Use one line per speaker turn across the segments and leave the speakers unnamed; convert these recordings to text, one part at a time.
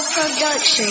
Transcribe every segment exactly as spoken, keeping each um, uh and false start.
Production.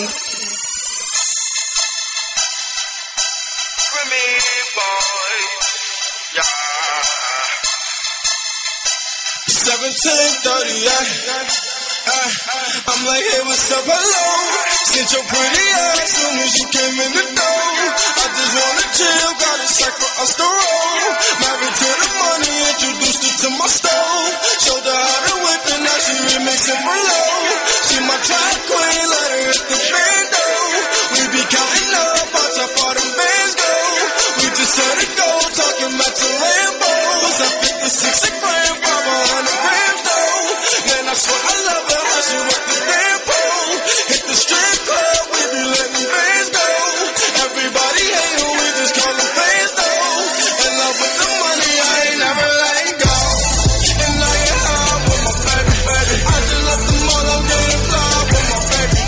seventeen thirty-eight. Uh, I'm like, hey, what's up, hello? Sent your pretty ass soon as you came in the door. I just wanna chill, got a sack for us to roll. Married to the money, introduced her to my stove. Showed her how to whip and now she remixing for low. She my track queen, let her hit the bando. We be counting up, watch how far them bands go. We just had it go, talking about the Lambos. I fifty-six a gram, five hundred grams though. Man, I swear I love her, how she work the damn pole. Hit the strip club, we be letting bands go. Everybody hate her, we just call them fans though. In love with the money, I ain't never letting go. And I get high with my baby, baby. I just love the mall, I'm getting fly with my baby,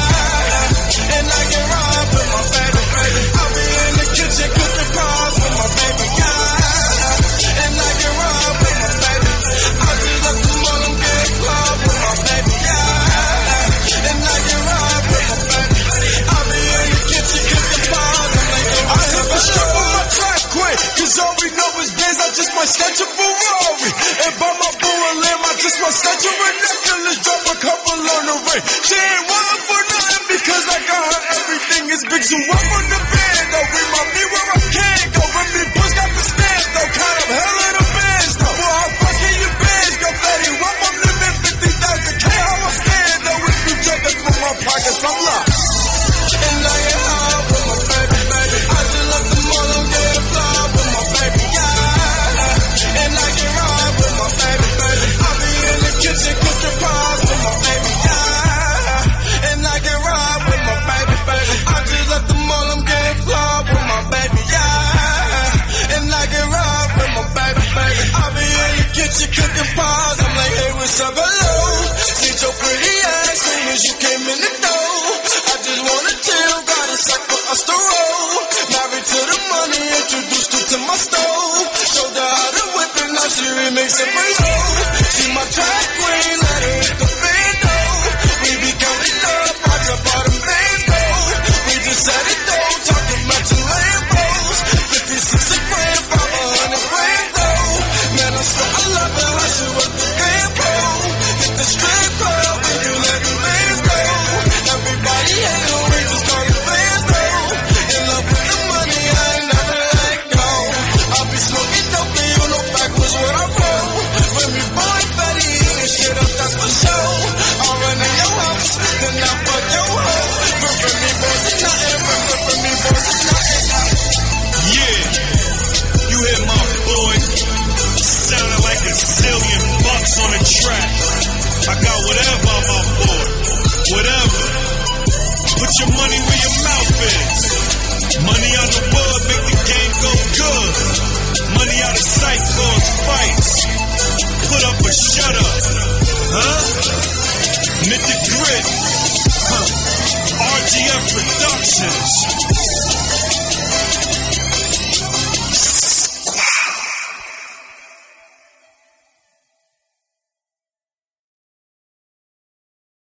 yeah. And I get robbed with my baby, baby. I'll be in the kitchen cooking pies with my baby, yeah. And I get robbed with my baby. I just love the mall, I'm getting fly with my baby, yeah. And I get robbed with my baby. I'll be in the kitchen cooking pies. I'm like, I have a strap on my track quick, cause all we know is Benz, I just might snatch a Ferrari. And by my boo and limb, I just might snatch a ridiculous, drop a couple on the ring. She ain't wantin' for nothing because I got her everything is big. So I'm on the band though, remind me where I can go. Remy Bush got the stand though, kind of hell in the bands though. Boy, how far can your bands go, Betty? One more limit, fifty thousand K, how I stand though. If you jump it from my pockets, I'm locked. And I get high with my baby, baby. I just love the mall, I'm getting fly with my baby, yeah. And I get robbed with my baby, baby. I'll be in the kitchen cooking pies with my baby, yeah. And I get robbed with my baby, baby. I just left the mall, I'm getting fly with my baby, yeah. And I get robbed with my baby, baby. I'll be in the kitchen cooking pies. I'm like, hey, what's up, hello? See your pretty ass soon as you came in the door. I just wanna chill, got a sack for us to roll. Married to the money, introduced her to my stove. Showed her how to whip it, now she remixing for low. She my track queen, let her hit the bando. We be counting up, watch how far them bands go. We just said it though, talking about your Lambos. fifty-six a gram, five hundred grams though. Man, I swear I love her, how she work the damn pole. Hit the strip club, we be letting bands go. Everybody hate her, we just call them fans though. In love with the money, I ain't never let go. I'll be smoking dope, and you know backwards what I roll. When we boy fatty, eating shit up, that's for sure. I'll run in your house, then I fuck your hoe. Run for me, boys, it's nothing. Run for me, boys, it's nothing.
Yeah, you hear my boy sounding like a zillion bucks on the track. I got whatever.